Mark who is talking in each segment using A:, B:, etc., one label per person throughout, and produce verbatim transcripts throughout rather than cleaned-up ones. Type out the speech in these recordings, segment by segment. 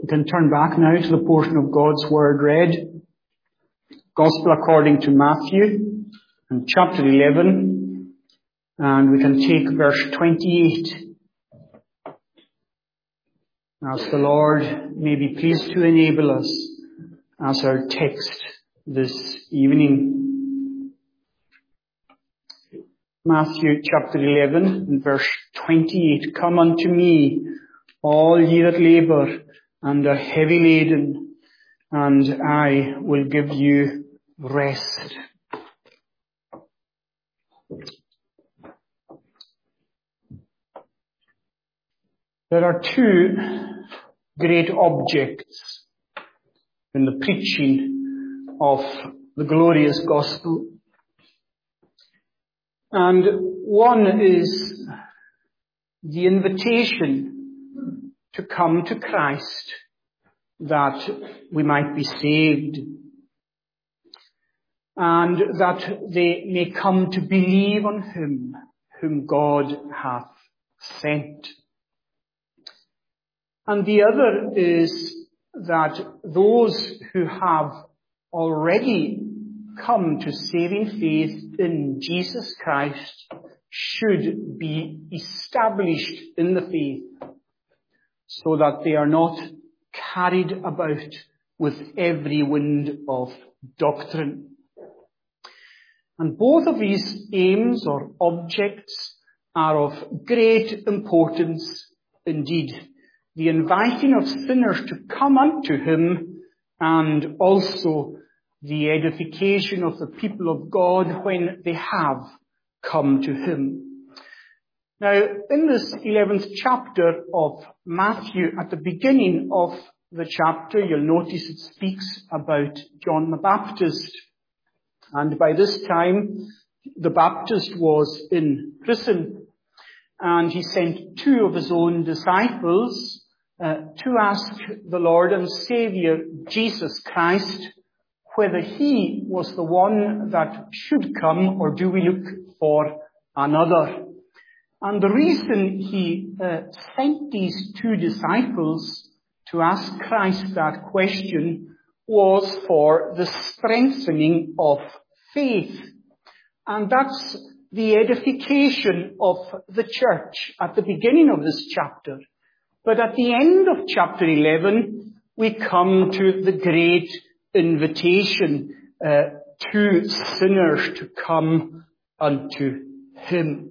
A: We can turn back now to the portion of God's Word read. Gospel according to Matthew, and chapter eleven, and we can take verse twenty-eight. As the Lord may be pleased to enable us as our text this evening. Matthew chapter eleven and verse twenty-eight. Come unto me, all ye that labour and are heavy laden, and I will give you rest. There are two great objects in the preaching of the glorious gospel. And one is the invitation to come to Christ that we might be saved, and that they may come to believe on him whom God hath sent. And the other is that those who have already come to saving faith in Jesus Christ should be established in the faith, so that they are not carried about with every wind of doctrine. And both of these aims or objects are of great importance indeed. The inviting of sinners to come unto him, and also the edification of the people of God when they have come to him. Now, in this eleventh chapter of Matthew, at the beginning of the chapter, you'll notice it speaks about John the Baptist. And by this time, the Baptist was in prison, and he sent two of his own disciples uh, to ask the Lord and Saviour, Jesus Christ, whether he was the one that should come, or do we look for another? And the reason he uh, sent these two disciples to ask Christ that question was for the strengthening of faith. And that's the edification of the church at the beginning of this chapter. But at the end of chapter eleven, we come to the great invitation uh, to sinners to come unto him.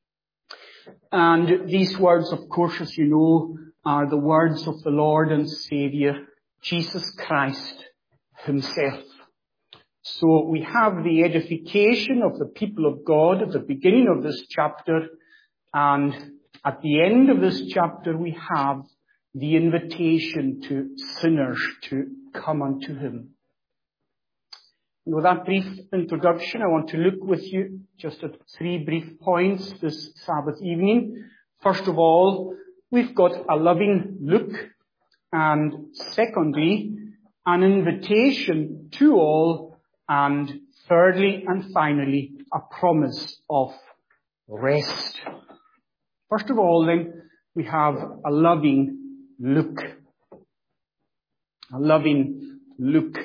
A: And these words, of course, as you know, are the words of the Lord and Saviour, Jesus Christ himself. So we have the edification of the people of God at the beginning of this chapter, and at the end of this chapter we have the invitation to sinners to come unto him. And with that brief introduction, I want to look with you just at three brief points this Sabbath evening. First of all, we've got a loving look, and secondly, an invitation to all, and thirdly and finally, a promise of rest. First of all, then, we have a loving look. A loving look.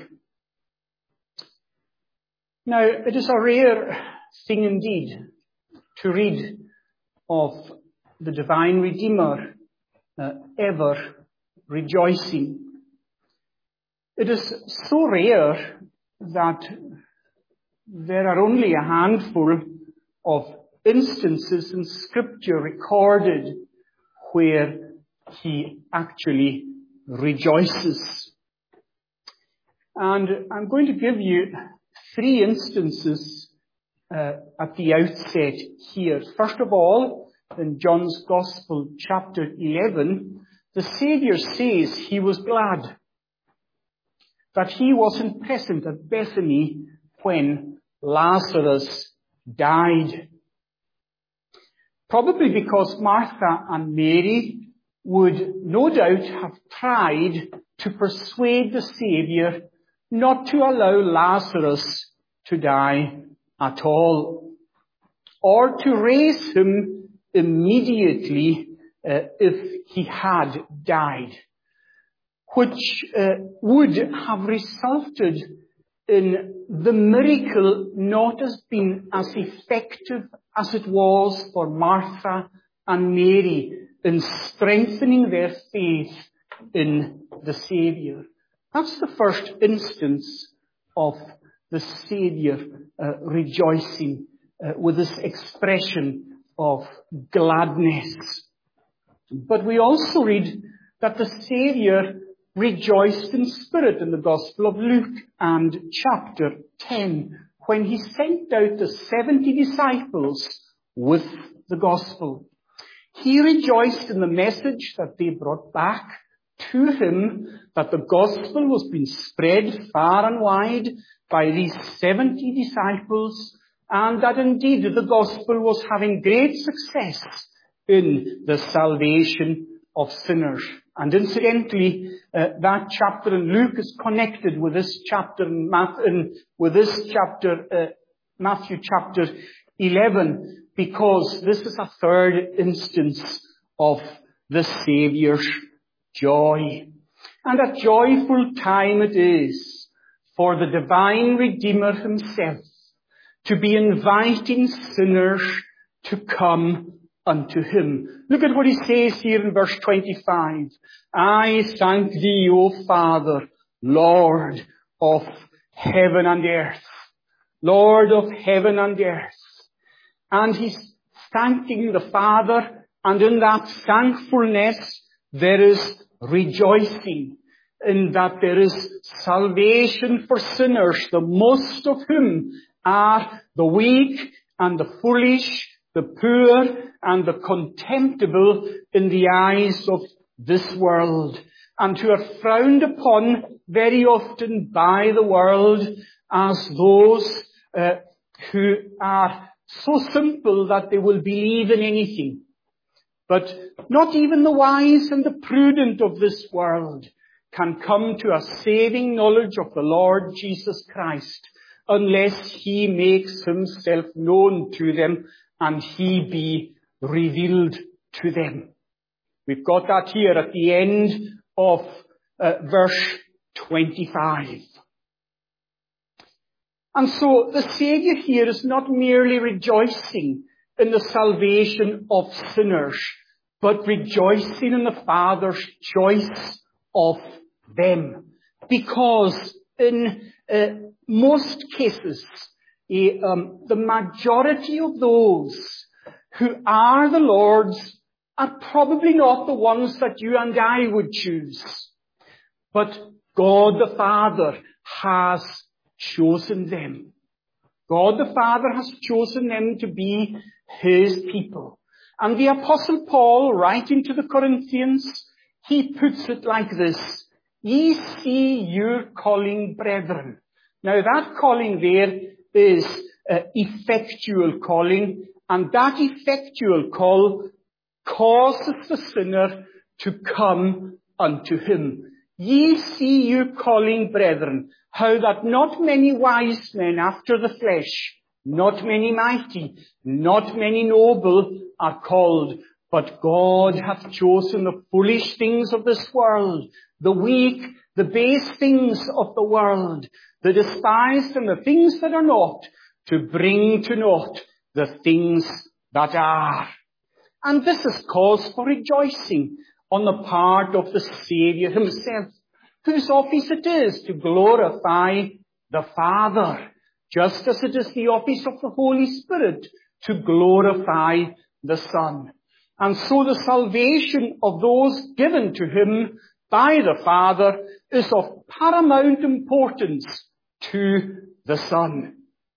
A: Now, it is a rare thing indeed to read of the divine Redeemer uh, ever rejoicing. It is so rare that there are only a handful of instances in Scripture recorded where he actually rejoices. And I'm going to give you three instances uh, at the outset here. First of all, in John's Gospel, chapter eleven, the Saviour says he was glad that he wasn't present at Bethany when Lazarus died. Probably because Martha and Mary would no doubt have tried to persuade the Saviour not to allow Lazarus to die at all, or to raise him immediately uh, if he had died. which uh, would have resulted in the miracle not as being as effective as it was for Martha and Mary in strengthening their faith in the Saviour. That's the first instance of the Saviour uh, rejoicing uh, with this expression of gladness. But we also read that the Saviour rejoiced in spirit in the Gospel of Luke and chapter ten, when he sent out the seventy disciples with the Gospel. He rejoiced in the message that they brought back to him, that the Gospel was being spread far and wide by these seventy disciples, and that indeed the Gospel was having great success in the salvation of sinners. And incidentally, uh, that chapter in Luke is connected with this chapter in, Math- in with this chapter, uh, Matthew chapter eleven, because this is a third instance of the Saviour's joy. And a joyful time it is for the divine Redeemer himself to be inviting sinners to come unto him. Look at what he says here in verse twenty-five. I thank thee, O Father, Lord of heaven and earth. Lord of heaven and earth. And he's thanking the Father, and in that thankfulness there is rejoicing, in that there is salvation for sinners, the most of whom are the weak and the foolish, the poor and the contemptible in the eyes of this world, and who are frowned upon very often by the world as those uh, who are so simple that they will believe in anything. But not even the wise and the prudent of this world can come to a saving knowledge of the Lord Jesus Christ unless he makes himself known to them and he be revealed to them. We've got that here at the end of uh, verse twenty-five. And so the Saviour here is not merely rejoicing in the salvation of sinners, but rejoicing in the Father's choice of them. Because in uh, most cases, uh, um, the majority of those who are the Lord's are probably not the ones that you and I would choose. But God the Father has chosen them. God the Father has chosen them to be his people. And the Apostle Paul, writing to the Corinthians, he puts it like this: ye see your calling, brethren. Now that calling there is uh, effectual calling, and that effectual call causes the sinner to come unto him. Ye see your calling, brethren, how that not many wise men after the flesh, not many mighty, not many noble are called, but God hath chosen the foolish things of this world, the weak, the base things of the world, the despised and the things that are not, to bring to naught the things that are. And this is cause for rejoicing on the part of the Saviour himself, whose office it is to glorify the Father, just as it is the office of the Holy Spirit to glorify the Son. And so the salvation of those given to him by the Father is of paramount importance to the Son.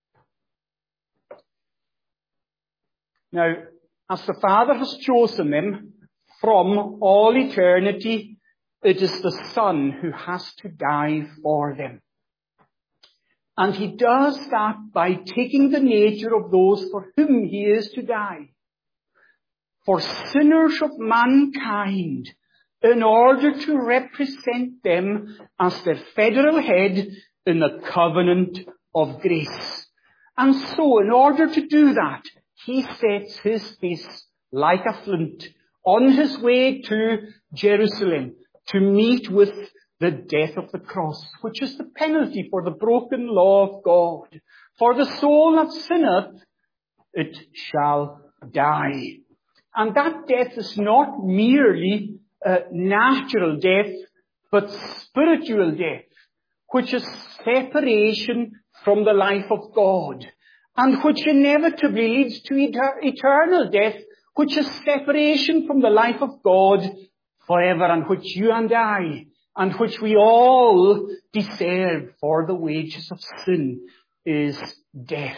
A: Now, as the Father has chosen them from all eternity, it is the Son who has to die for them. And he does that by taking the nature of those for whom he is to die. For sinners of mankind, in order to represent them as their federal head in the covenant of grace. And so, in order to do that, he sets his face like a flint on his way to Jerusalem to meet with the death of the cross, which is the penalty for the broken law of God. For the soul that sinneth, it shall die. And that death is not merely uh, natural death, but spiritual death, which is separation from the life of God, and which inevitably leads to eter- eternal death, which is separation from the life of God forever, and which you and I, and which we all deserve, for the wages of sin is death.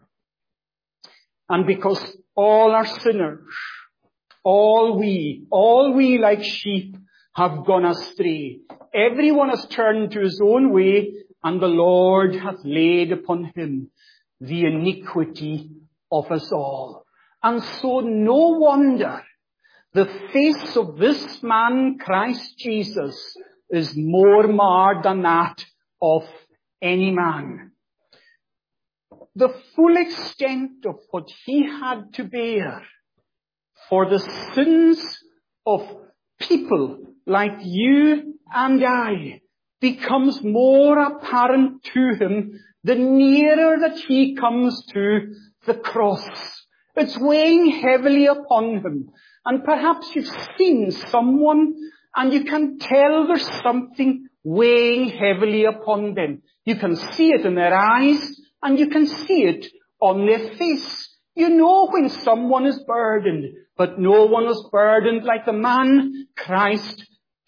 A: And because all are sinners, all we, all we like sheep have gone astray. Everyone has turned to his own way, and the Lord hath laid upon him the iniquity of us all. And so no wonder the face of this man, Christ Jesus, is more marred than that of any man. The full extent of what he had to bear for the sins of people like you and I becomes more apparent to him the nearer that he comes to the cross. It's weighing heavily upon him. And perhaps you've seen someone and you can tell there's something weighing heavily upon them. You can see it in their eyes and you can see it on their face. You know when someone is burdened, but no one is burdened like the man, Christ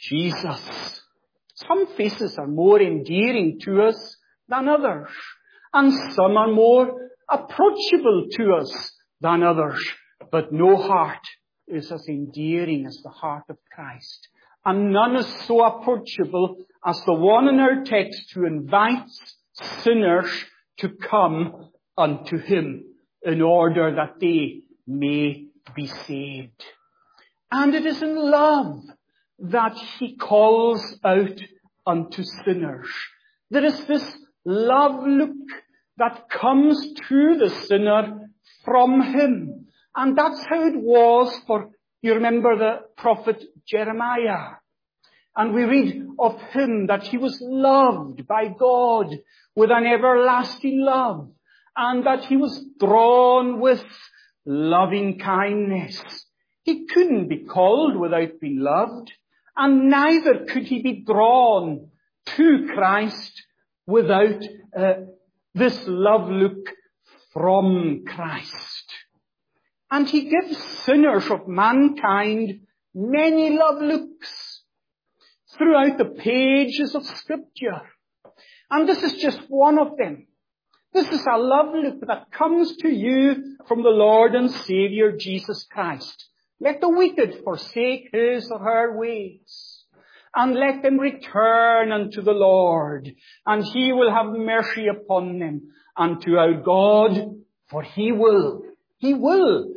A: Jesus. Some faces are more endearing to us than others, and some are more approachable to us than others, but no heart is as endearing as the heart of Christ. And none is so approachable as the one in our text who invites sinners to come unto him in order that they may be saved. And it is in love that he calls out unto sinners. There is this love look that comes to the sinner from him. And that's how it was for, you remember the prophet Jeremiah. And we read of him that he was loved by God with an everlasting love, and that he was drawn with loving kindness. He couldn't be called without being loved, and neither could he be drawn to Christ without uh, this love look from Christ. And he gives sinners of mankind many love looks throughout the pages of Scripture. And this is just one of them. This is a love look that comes to you from the Lord and Savior Jesus Christ. Let the wicked forsake his or her ways, and let them return unto the Lord, and he will have mercy upon them, and to our God, for he will, he will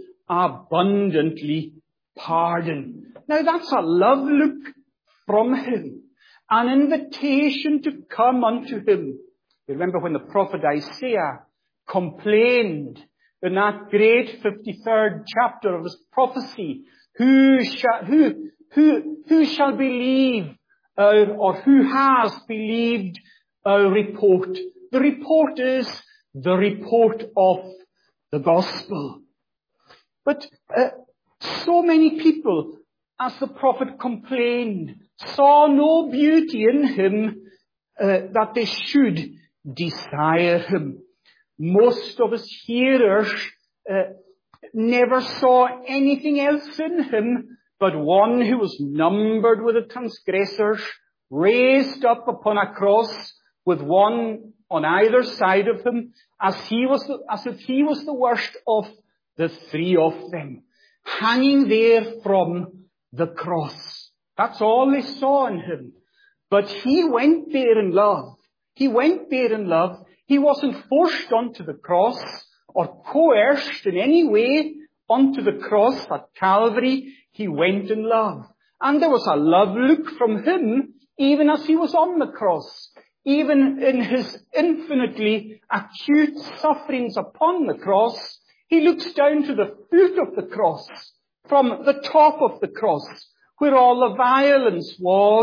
A: abundantly pardon. Now that's a love look from him, an invitation to come unto him. You remember when the prophet Isaiah complained in that great fifty-third chapter of his prophecy, who shall, who, who, who shall believe our, or who has believed our report? The report is the report of the gospel. But uh, so many people, as the prophet complained, saw no beauty in him uh, that they should desire him. Most of his hearers uh, never saw anything else in him but one who was numbered with the transgressors, raised up upon a cross with one on either side of him, as he was, the, as if he was the worst of the three of them, hanging there from the cross. That's all they saw in him. But he went there in love. He went there in love. He wasn't forced onto the cross or coerced in any way onto the cross at Calvary. He went in love. And there was a love look from him even as he was on the cross. Even in his infinitely acute sufferings upon the cross, he looks down to the foot of the cross, from the top of the cross, where all the violence was.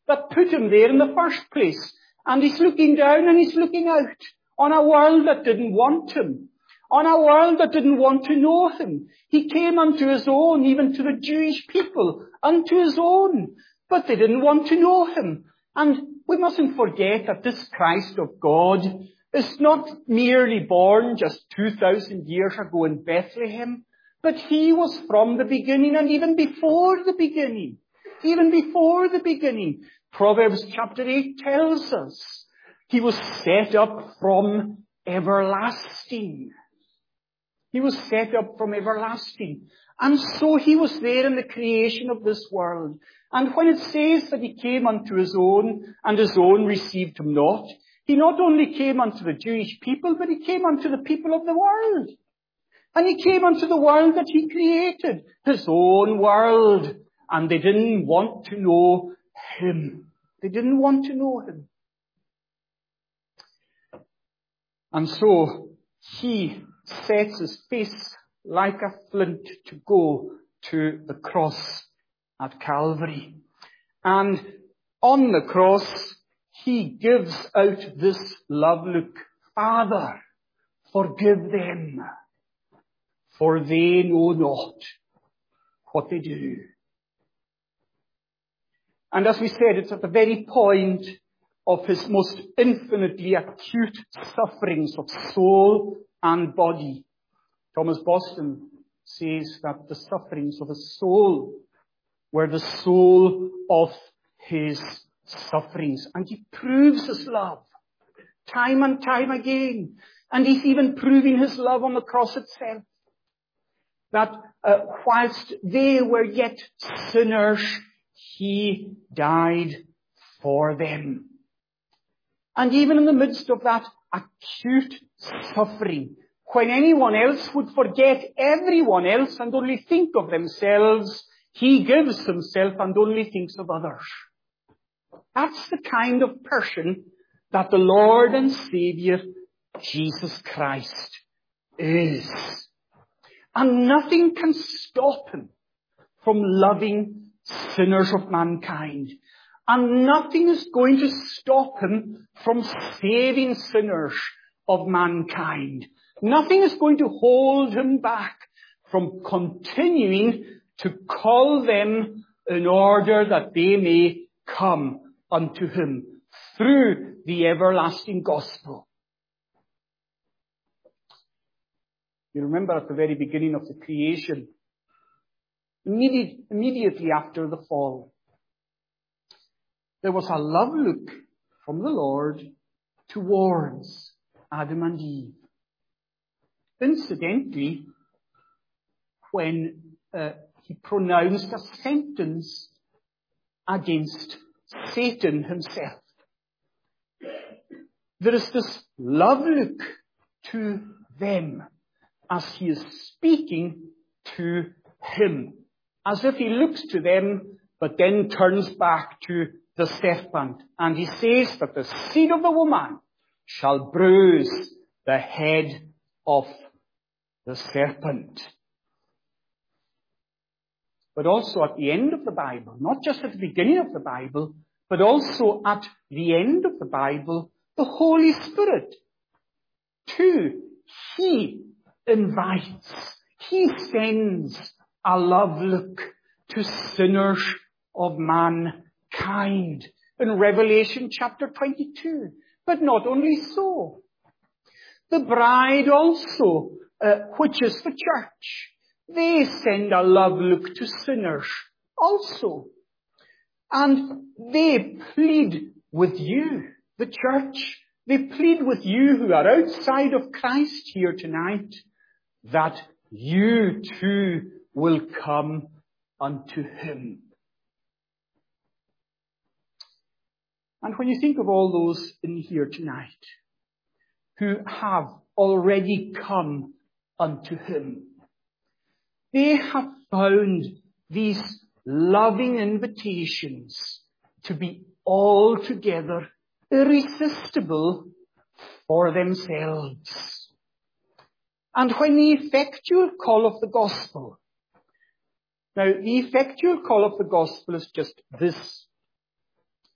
A: that put him there in the first place. And he's looking down and he's looking out on a world that didn't want him, on a world that didn't want to know him. He came unto his own, even to the Jewish people, unto his own, but they didn't want to know him. And we mustn't forget that this Christ of God is not merely born just two thousand years ago in Bethlehem, but he was from the beginning and even before the beginning. Even before the beginning. Proverbs chapter eight tells us he was set up from everlasting. He was set up from everlasting. And so he was there in the creation of this world. And when it says that he came unto his own, and his own received him not, he not only came unto the Jewish people, but he came unto the people of the world. And he came unto the world that he created, his own world. And they didn't want to know him. They didn't want to know him. And so he sets his face like a flint to go to the cross at Calvary. And on the cross, he gives out this love look. Father, forgive them, for they know not what they do. And as we said, it's at the very point of his most infinitely acute sufferings of soul and body. Thomas Boston says that the sufferings of his soul were the soul of his sufferings. And he proves his love time and time again. And he's even proving his love on the cross itself. That uh, whilst they were yet sinners, he died for them. And even in the midst of that acute suffering, when anyone else would forget everyone else and only think of themselves, he gives himself and only thinks of others. That's the kind of person that the Lord and Saviour, Jesus Christ, is. And nothing can stop him from loving sinners of mankind. And nothing is going to stop him from saving sinners of mankind. Nothing is going to hold him back from continuing to call them in order that they may come unto him through the everlasting gospel. You remember at the very beginning of the creation, immediate, immediately after the fall, there was a love look from the Lord towards Adam and Eve. Incidentally, when uh, he pronounced a sentence against Satan himself, there is this love look to them as he is speaking to him, as if he looks to them but then turns back to the serpent. And he says that the seed of the woman shall bruise the head of the serpent. But also at the end of the Bible, not just at the beginning of the Bible, but also at the end of the Bible, the Holy Spirit, too, he invites, he sends a love look to sinners of mankind in Revelation chapter twenty-two. But not only so. The bride also, uh, which is the church, they send a love look to sinners also. And they plead with you, the church, they plead with you who are outside of Christ here tonight, that you too will come unto him. And when you think of all those in here tonight who have already come unto him, they have found these loving invitations to be altogether irresistible for themselves. And when the effectual call of the gospel, now the effectual call of the gospel is just this,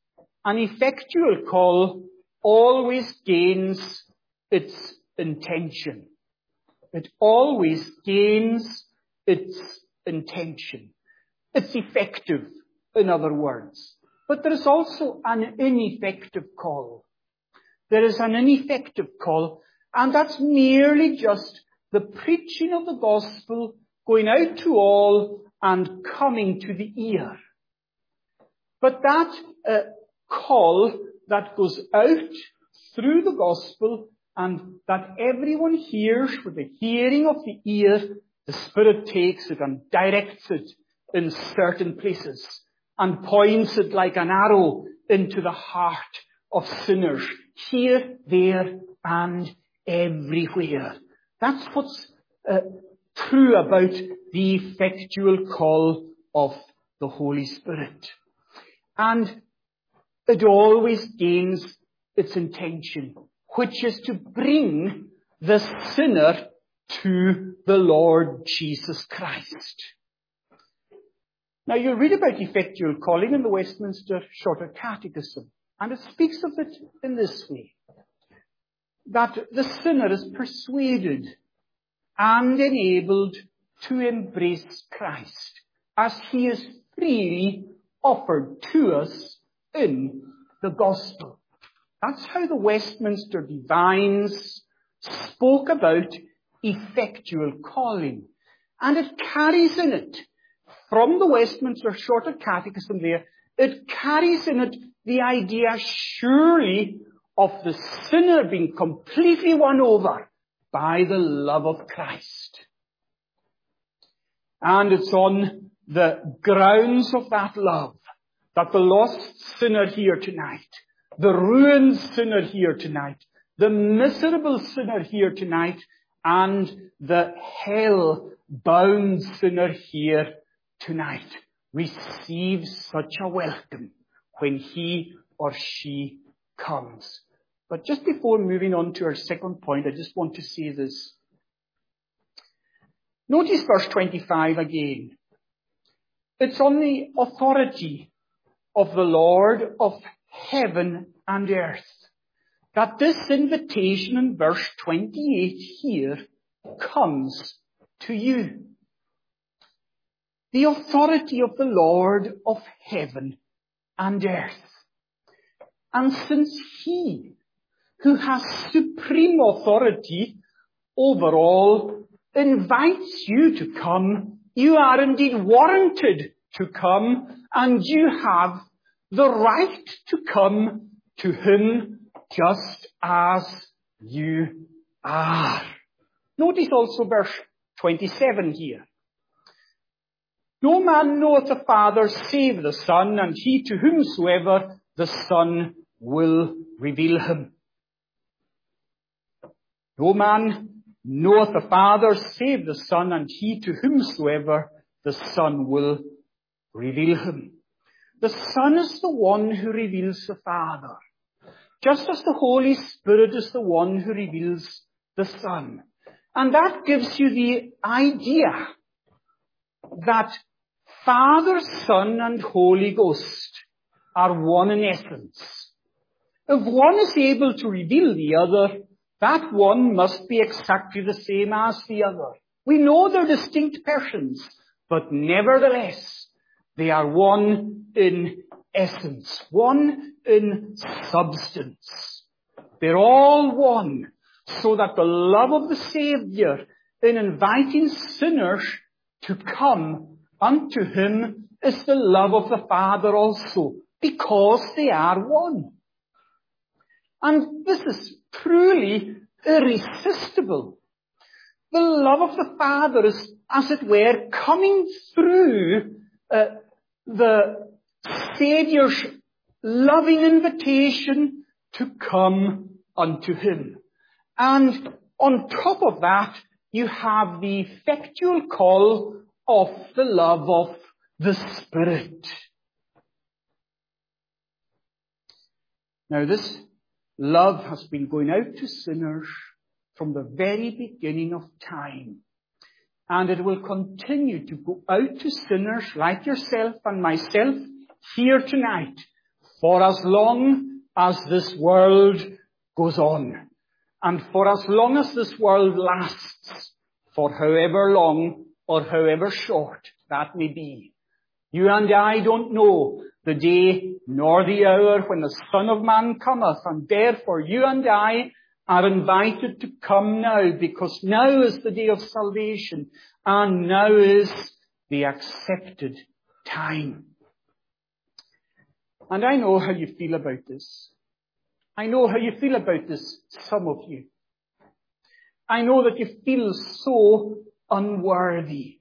A: an effectual call always gains its intention. It always gains its intention. It's effective, in other words. But there is also an ineffective call. There is an ineffective call, and that's merely just the preaching of the gospel going out to all and coming to the ear. But that uh, call that goes out through the gospel and that everyone hears with the hearing of the ear, the Spirit takes it and directs it in certain places and points it like an arrow into the heart of sinners, here, there, and everywhere. That's what's uh, true about the effectual call of the Holy Spirit. And it always gains its intention, which is to bring the sinner to the Lord Jesus Christ. Now, you read about effectual calling in the Westminster Shorter Catechism, and it speaks of it in this way, that the sinner is persuaded and enabled to embrace Christ as he is freely offered to us in the gospel. That's how the Westminster divines spoke about effectual calling. And it carries in it, from the Westminster Shorter Catechism there, it carries in it the idea surely of the sinner being completely won over by the love of Christ. And it's on the grounds of that love that the lost sinner here tonight, the ruined sinner here tonight, the miserable sinner here tonight, and the hell-bound sinner here tonight receives such a welcome when he or she comes. But just before moving on to our second point, I just want to say this. Notice verse twenty-five again. It's on the authority of the Lord of heaven and earth that this invitation in verse twenty-eight here comes to you. The authority of the Lord of heaven and earth. And since he who has supreme authority over all invites you to come, you are indeed warranted to come, and you have the right to come to him just as you are. Notice also verse twenty-seven here. No man knoweth the Father save the Son, and he to whomsoever the Son will reveal him. No man knoweth the Father save the Son, and he to whomsoever the Son will reveal him. The Son is the one who reveals the Father, just as the Holy Spirit is the one who reveals the Son. And that gives you the idea that Father, Son, and Holy Ghost are one in essence. If one is able to reveal the other, that one must be exactly the same as the other. We know they're distinct persons, but nevertheless, they are one in essence, one in substance. They're all one, so that the love of the Saviour in inviting sinners to come unto him is the love of the Father also, because they are one. And this is truly irresistible. The love of the Father is, as it were, coming through uh, the Saviour's loving invitation to come unto him. And on top of that, you have the effectual call of the love of the Spirit. Now, this love has been going out to sinners from the very beginning of time. And it will continue to go out to sinners like yourself and myself here tonight for as long as this world goes on, and for as long as this world lasts, for however long or however short that may be. You and I don't know the day nor the hour when the Son of Man cometh, and therefore you and I are invited to come now, because now is the day of salvation, and now is the accepted time. And I know how you feel about this. I know how you feel about this, some of you. I know that you feel so unworthy.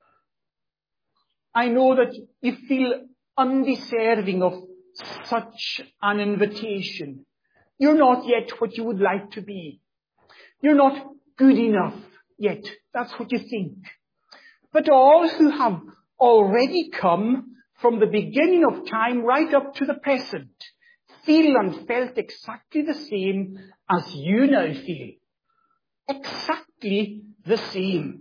A: I know that you feel undeserving of such an invitation. You're not yet what you would like to be. You're not good enough yet. That's what you think. But all who have already come from the beginning of time right up to the present feel and felt exactly the same as you now feel. Exactly the same.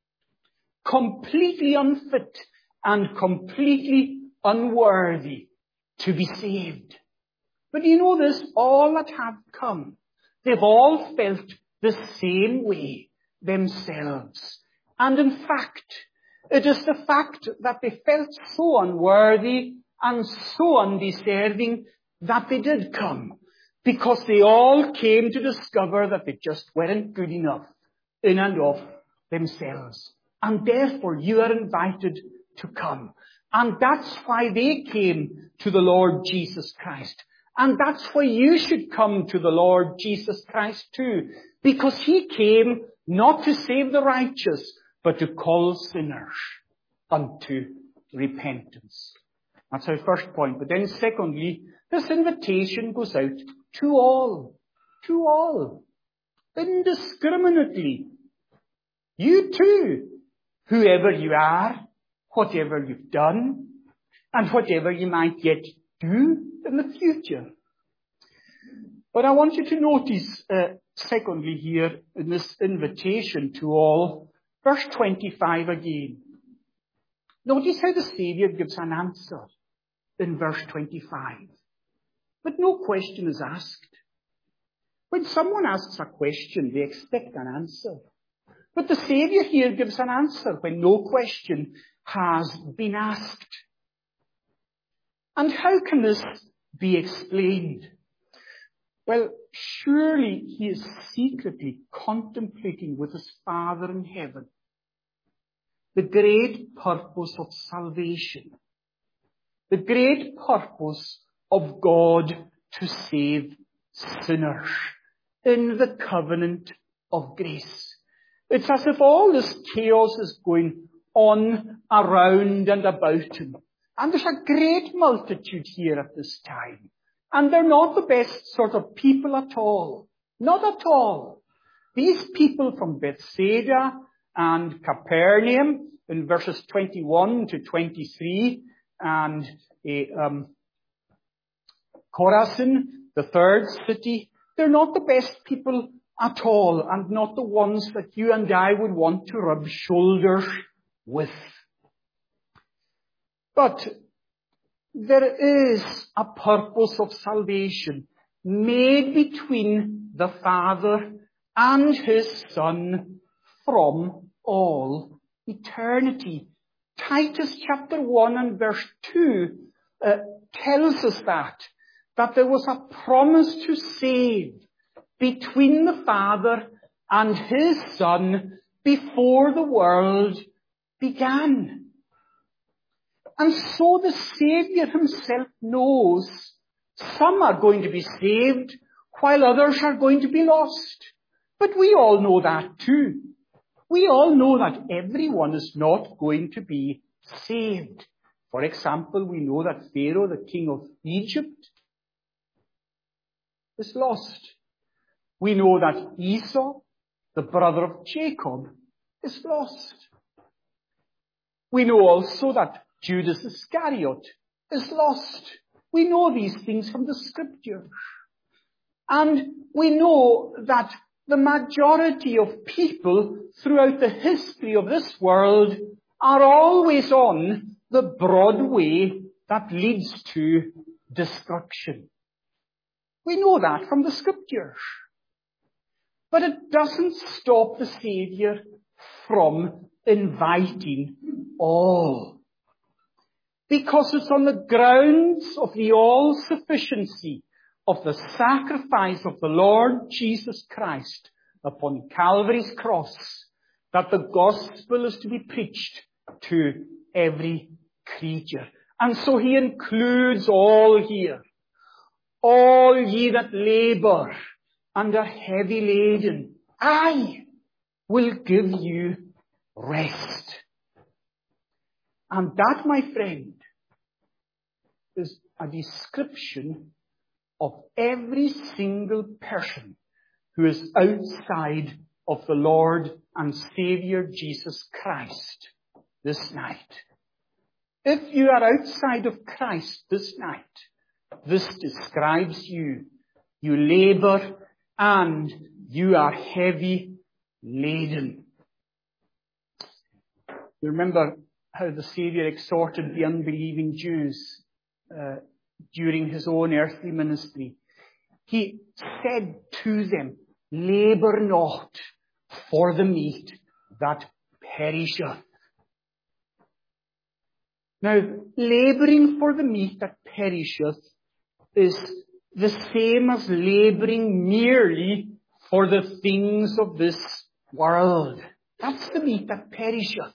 A: Completely unfit and completely unworthy to be saved. But you know this, all that have come, they've all felt the same way themselves. And in fact, it is the fact that they felt so unworthy and so undeserving that they did come, because they all came to discover that they just weren't good enough in and of themselves. And therefore you are invited to come. And that's why they came to the Lord Jesus Christ. And that's why you should come to the Lord Jesus Christ too. Because he came not to save the righteous, but to call sinners unto repentance. That's our first point. But then secondly, this invitation goes out to all. To all. Indiscriminately. You too. Whoever you are, whatever you've done, and whatever you might yet do in the future. But I want you to notice, uh, secondly here, in this invitation to all, verse twenty-five again. Notice how the Saviour gives an answer in verse twenty-five. But no question is asked. When someone asks a question, they expect an answer. But the Saviour here gives an answer when no question has been asked. And how can this be explained? Well, surely he is secretly contemplating with his Father in heaven the great purpose of salvation, the great purpose of God to save sinners in the covenant of grace. It's as if all this chaos is going on around and about him. And there's a great multitude here at this time. And they're not the best sort of people at all. Not at all. These people from Bethsaida and Capernaum in verses twenty-one to twenty-three, and uh, um, Chorazin, the third city, they're not the best people at all, and not the ones that you and I would want to rub shoulders with. But there is a purpose of salvation made between the Father and his Son from all eternity. Titus chapter one and verse two uh, tells us that, that there was a promise to save between the Father and his Son before the world began. And so the Saviour himself knows some are going to be saved while others are going to be lost. But we all know that too. We all know that everyone is not going to be saved. For example, we know that Pharaoh, the king of Egypt, is lost. We know that Esau, the brother of Jacob, is lost. We know also that Judas Iscariot is lost. We know these things from the Scriptures. And we know that the majority of people throughout the history of this world are always on the broad way that leads to destruction. We know that from the Scriptures. But it doesn't stop the Saviour from inviting all. Because it's on the grounds of the all-sufficiency of the sacrifice of the Lord Jesus Christ upon Calvary's cross that the gospel is to be preached to every creature. And so he includes all here. All ye that labour and are heavy laden, I will give you rest. And that, my friend, is a description of every single person who is outside of the Lord and Saviour Jesus Christ this night. If you are outside of Christ this night, this describes you. You labour and you are heavy laden. You remember how the Saviour exhorted the unbelieving Jews uh, during his own earthly ministry. He said to them, labour not for the meat that perisheth. Now, labouring for the meat that perisheth is the same as labouring merely for the things of this world. That's the meat that perisheth.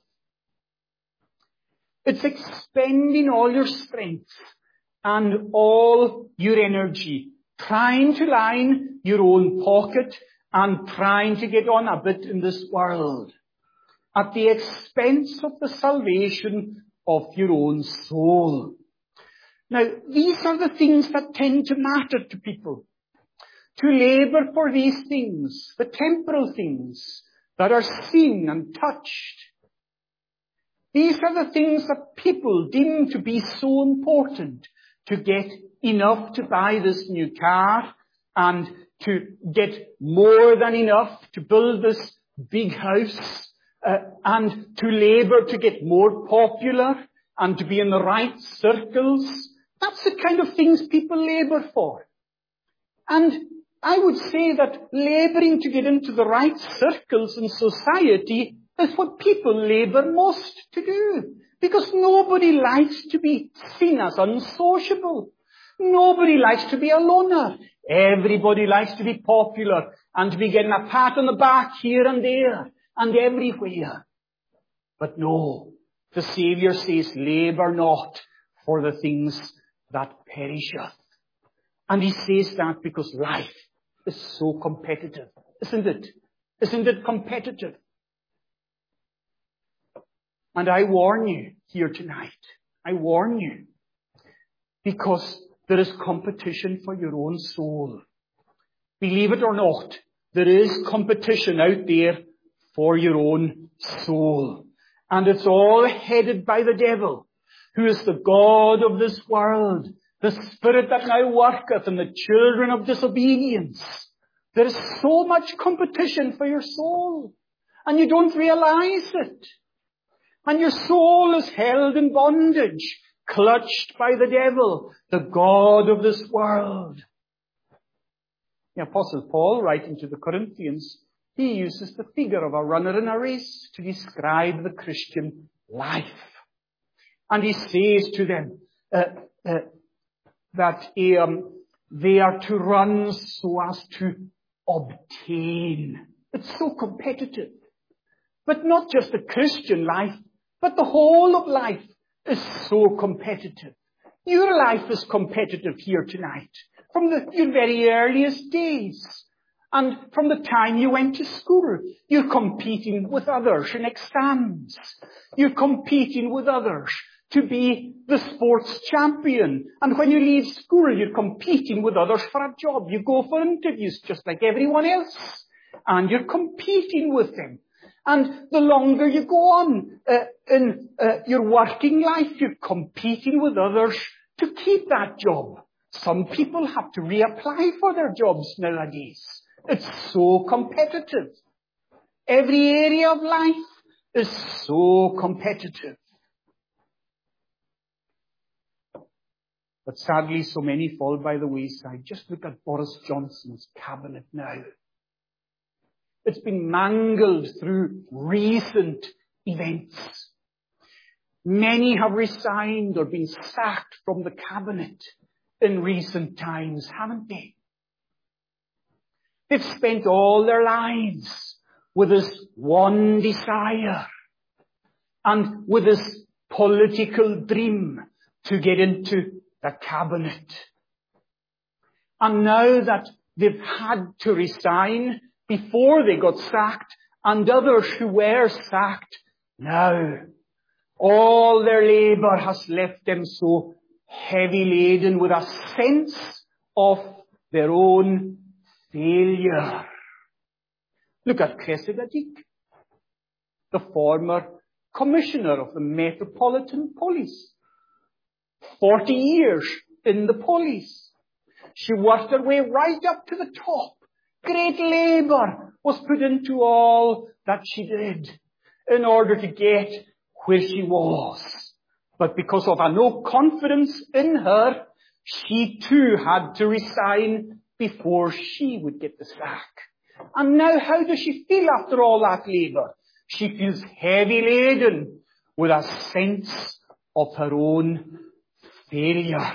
A: It's expending all your strength and all your energy, trying to line your own pocket and trying to get on a bit in this world, at the expense of the salvation of your own soul. Now, these are the things that tend to matter to people. To labour for these things, the temporal things that are seen and touched. These are the things that people deem to be so important, to get enough to buy this new car and to get more than enough to build this big house uh, and to labour to get more popular and to be in the right circles. That's the kind of things people labour for. And I would say that labouring to get into the right circles in society is what people labour most to do. Because nobody likes to be seen as unsociable. Nobody likes to be a loner. Everybody likes to be popular and to be getting a pat on the back here and there and everywhere. But no, the Saviour says, labour not for the things that perisheth. And he says that because life is so competitive, isn't it? Isn't it competitive? And I warn you here tonight, I warn you, because there is competition for your own soul. Believe it or not, there is competition out there for your own soul. And it's all headed by the devil, who is the god of this world, the spirit that now worketh in the children of disobedience. There is so much competition for your soul, and you don't realize it. And your soul is held in bondage, clutched by the devil, the god of this world. The Apostle Paul, writing to the Corinthians, he uses the figure of a runner in a race to describe the Christian life. And he says to them uh, uh, that um, they are to run so as to obtain. It's so competitive. But not just the Christian life, but the whole of life is so competitive. Your life is competitive here tonight, from the, your very earliest days. And from the time you went to school, you're competing with others in exams. You're competing with others to be the sports champion. And when you leave school, you're competing with others for a job. You go for interviews just like everyone else. And you're competing with them. And the longer you go on uh, in uh, your working life, you're competing with others to keep that job. Some people have to reapply for their jobs nowadays. It's so competitive. Every area of life is so competitive. But sadly, so many fall by the wayside. Just look at Boris Johnson's cabinet now. It's been mangled through recent events. Many have resigned or been sacked from the cabinet in recent times, haven't they? They've spent all their lives with this one desire and with this political dream to get into the cabinet. And now that they've had to resign before they got sacked, and others who were sacked, now all their labour has left them so heavy laden with a sense of their own failure. Look at Cressida Dick, the former commissioner of the Metropolitan Police. Forty years in the police. She worked her way right up to the top. Great labour was put into all that she did in order to get where she was. But because of a no confidence in her, she too had to resign before she would get the sack. And now how does she feel after all that labour? She feels heavy laden with a sense of her own failure.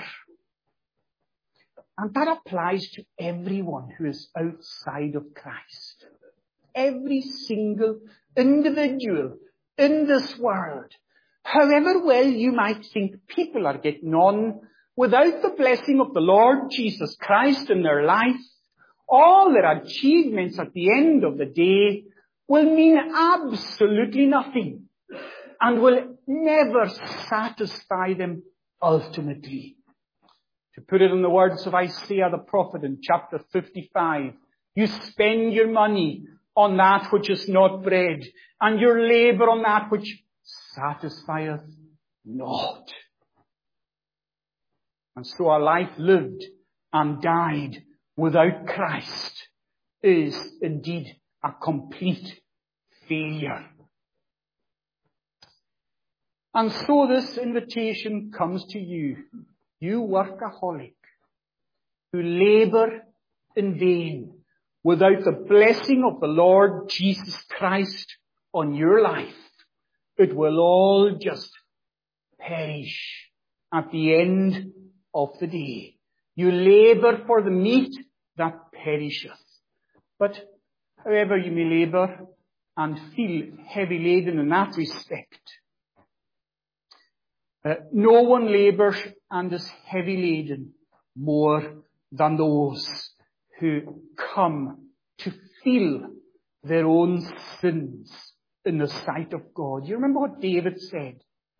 A: And that applies to everyone who is outside of Christ. Every single individual in this world. However well you might think people are getting on, without the blessing of the Lord Jesus Christ in their life, all their achievements at the end of the day will mean absolutely nothing and will never satisfy them ultimately. To put it in the words of Isaiah the prophet in chapter fifty-five, you spend your money on that which is not bread, and your labour on that which satisfieth not. And so a life lived and died without Christ is indeed a complete failure. And so this invitation comes to you, you workaholic, who labour in vain without the blessing of the Lord Jesus Christ on your life. It will all just perish at the end of the day. You labour for the meat that perisheth. But however you may labour and feel heavy laden in that respect, uh, no one labours and is heavy laden more than those who come to feel their own sins in the sight of God. You remember what David said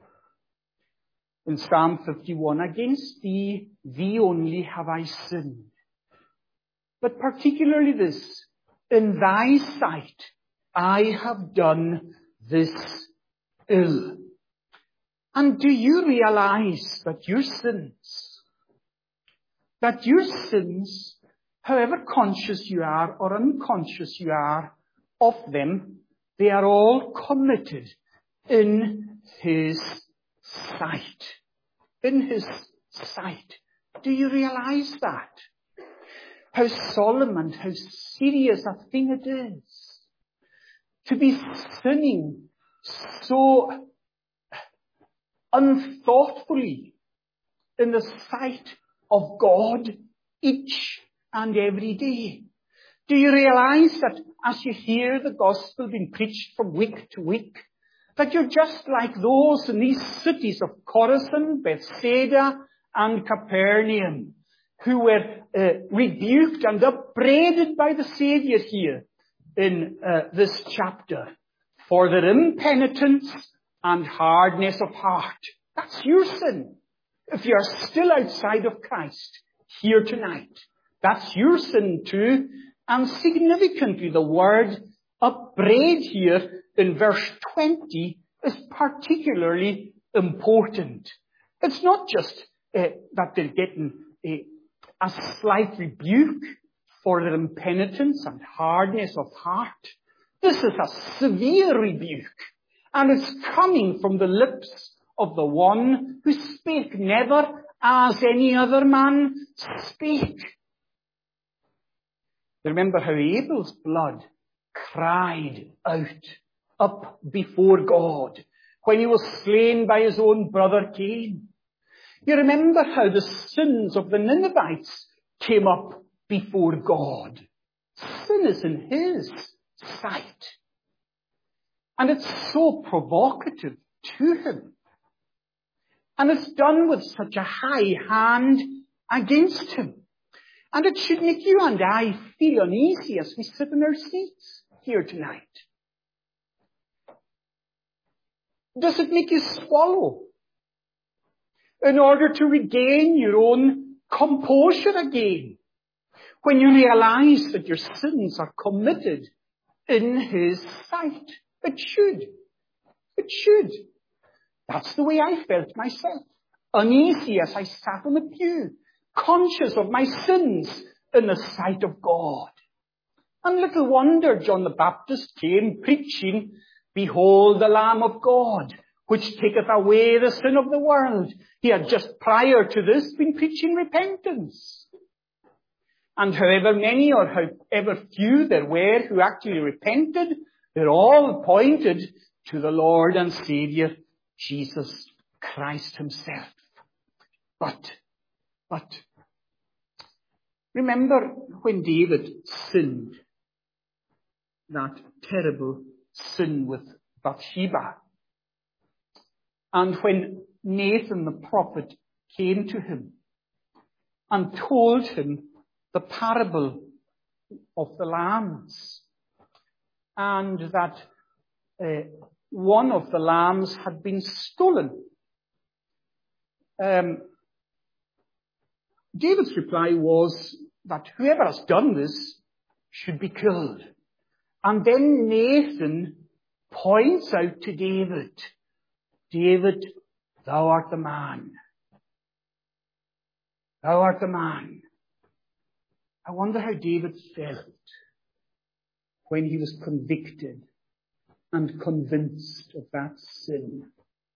A: in Psalm fifty-one, against thee, thee only have I sinned. But particularly this, in thy sight I have done this ill. And do you realize that your sins, that your sins, however conscious you are or unconscious you are of them, they are all committed in His sight. In His sight. Do you realize that? How solemn and how serious a thing it is to be sinning so unthoughtfully in the sight of God each and every day. Do you realize that as you hear the gospel being preached from week to week, that you're just like those in these cities of Chorazin, Bethsaida, and Capernaum, who were uh, rebuked and upbraided by the Saviour here in uh, this chapter for their impenitence and hardness of heart. That's your sin. If you're still outside of Christ here tonight, that's your sin too. And significantly, the word upbraid here in verse twenty is particularly important. It's not just uh, that they're getting a, a slight rebuke for their impenitence and hardness of heart. This is a severe rebuke, and it's coming from the lips of the one who spake never as any other man spake. Remember how Abel's blood cried out up before God when he was slain by his own brother Cain. You remember how the sins of the Ninevites came up before God. Sin is in his sight. And it's so provocative to him. And it's done with such a high hand against him. And it should make you and I feel uneasy as we sit in our seats here tonight. Does it make you swallow in order to regain your own composure again when you realize that your sins are committed in his sight? It should. It should. That's the way I felt myself. Uneasy as I sat on the pew, conscious of my sins in the sight of God. And little wonder John the Baptist came preaching, "Behold the Lamb of God, which taketh away the sin of the world." He had just prior to this been preaching repentance. And however many or however few there were who actually repented, they're all pointed to the Lord and Saviour, Jesus Christ himself. But, but, remember when David sinned, that terrible sin with Bathsheba. And when Nathan the prophet came to him and told him the parable of the lambs, and that uh, one of the lambs had been stolen. Um, David's reply was that whoever has done this should be killed. And then Nathan points out to David, "David, thou art the man. Thou art the man." I wonder how David felt when he was convicted and convinced of that sin.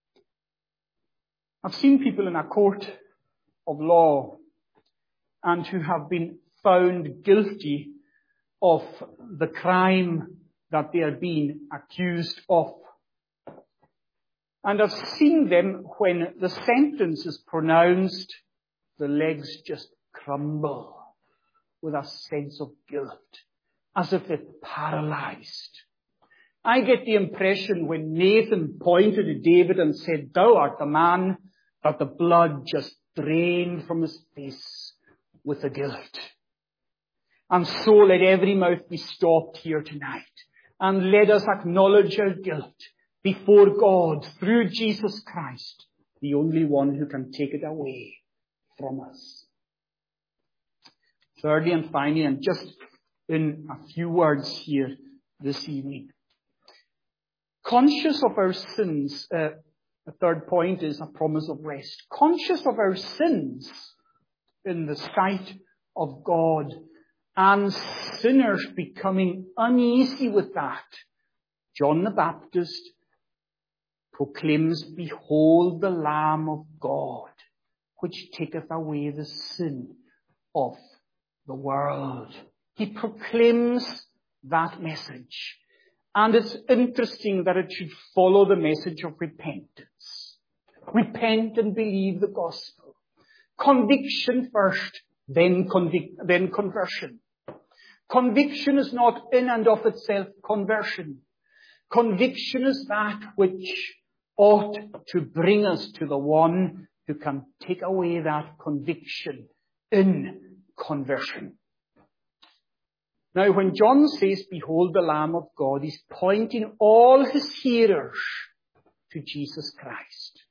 A: I've seen people in a court of law and who have been found guilty of the crime that they are being accused of. And I've seen them, when the sentence is pronounced, the legs just crumble with a sense of guilt, as if they're paralyzed. I get the impression when Nathan pointed at David and said, "Thou art the man," that the blood just drained from his face with the guilt. And so let every mouth be stopped here tonight. And let us acknowledge our guilt before God through Jesus Christ, the only one who can take it away from us. Thirdly and finally, and just in a few words here this evening, conscious of our sins, uh, the third point is a promise of rest. Conscious of our sins in the sight of God, and sinners becoming uneasy with that, John the Baptist proclaims, "Behold the Lamb of God, which taketh away the sin of the world." He proclaims that message. And it's interesting that it should follow the message of repentance. Repent and believe the gospel. Conviction first, then convic- then conversion. Conviction is not in and of itself conversion. Conviction is that which ought to bring us to the one who can take away that conviction in conversion. Now, when John says, "Behold the Lamb of God," he's pointing all his hearers to Jesus Christ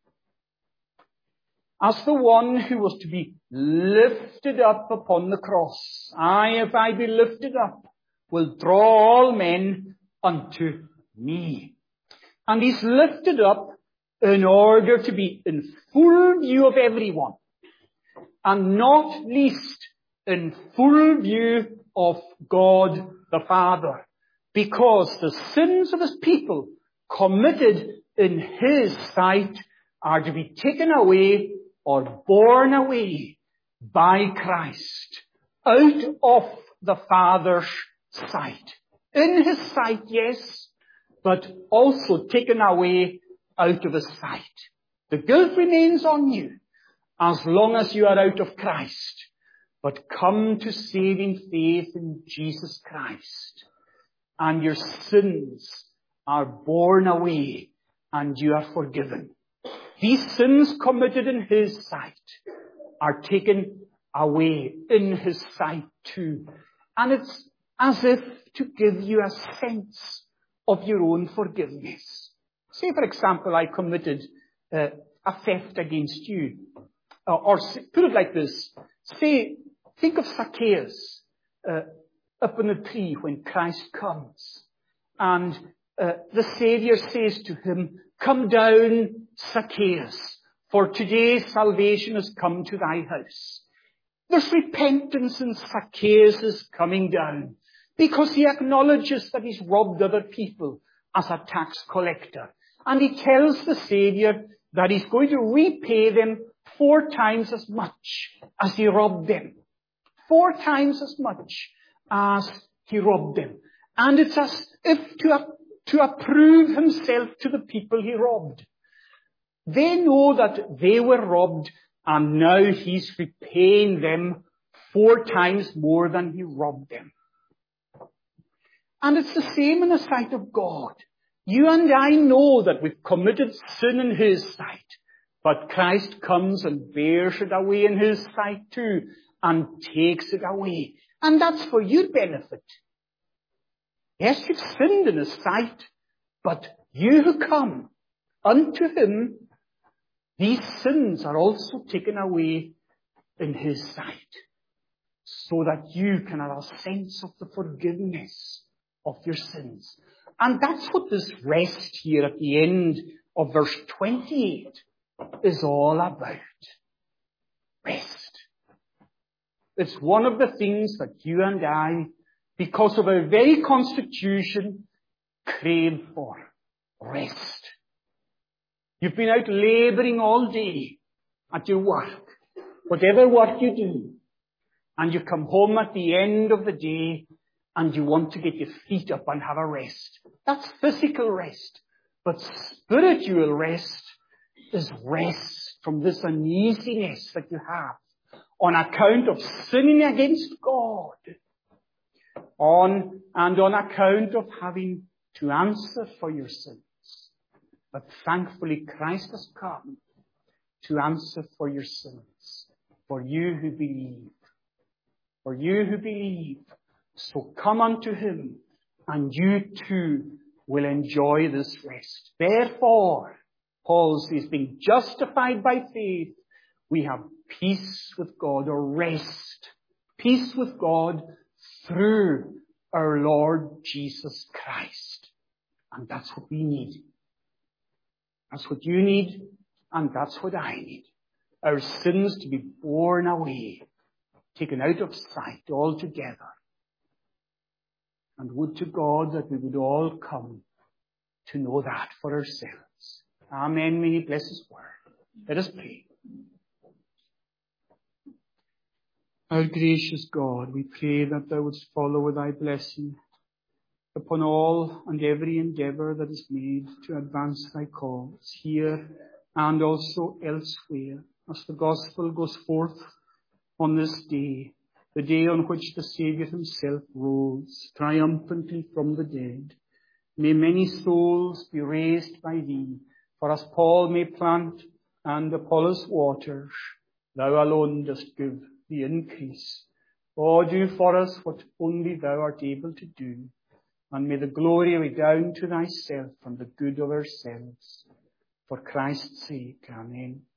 A: as the one who was to be lifted up upon the cross. "I, if I be lifted up, will draw all men unto me." And he's lifted up in order to be in full view of everyone, and not least in full view of God the Father, because the sins of his people committed in his sight are to be taken away or borne away by Christ out of the Father's sight. In his sight, yes, but also taken away out of his sight. The guilt remains on you as long as you are out of Christ. But come to saving faith in Jesus Christ, and your sins are borne away and you are forgiven. These sins committed in his sight are taken away in his sight too. And it's as if to give you a sense of your own forgiveness. Say, for example, I committed uh, a theft against you. Uh, or put it like this. Say, think of Zacchaeus uh, up in the tree when Christ comes. And uh, the Savior says to him, "Come down, Zacchaeus, for today salvation has come to thy house." There's repentance in Zacchaeus' coming down, because he acknowledges that he's robbed other people as a tax collector. And he tells the Savior that he's going to repay them four times as much as he robbed them. Four times as much as he robbed them. And it's as if to, to approve himself to the people he robbed. They know that they were robbed, and now he's repaying them four times more than he robbed them. And it's the same in the sight of God. You and I know that we've committed sin in his sight. But Christ comes and bears it away in his sight too, and takes it away. And that's for your benefit. Yes, you've sinned in his sight, but you who come unto him, these sins are also taken away in his sight, so that you can have a sense of the forgiveness of your sins. And that's what this rest here at the end of verse twenty-eight is all about. Rest. It's one of the things that you and I, because of our very constitution, crave for. Rest. You've been out labouring all day at your work, whatever work you do, and you come home at the end of the day and you want to get your feet up and have a rest. That's physical rest. But spiritual rest is rest from this uneasiness that you have on account of sinning against God, on and on account of having to answer for your sins. But thankfully Christ has come to answer for your sins, for you who believe, for you who believe. So come unto him, and you too will enjoy this rest. Therefore, Paul says, being justified by faith, we have peace with God, or rest. Peace with God through our Lord Jesus Christ. And that's what we need. That's what you need, and that's what I need. Our sins to be borne away, taken out of sight altogether. And would to God that we would all come to know that for ourselves. Amen. May he bless his word. Let us pray. Our gracious God, we pray that thou wouldst follow with thy blessing upon all and every endeavour that is made to advance thy cause here and also elsewhere, as the gospel goes forth on this day, the day on which the Saviour himself rose triumphantly from the dead. May many souls be raised by thee, for as Paul may plant and Apollos waters, thou alone dost give the increase. Oh, do for us what only thou art able to do, and may the glory redound to thyself and the good of ourselves. For Christ's sake, amen.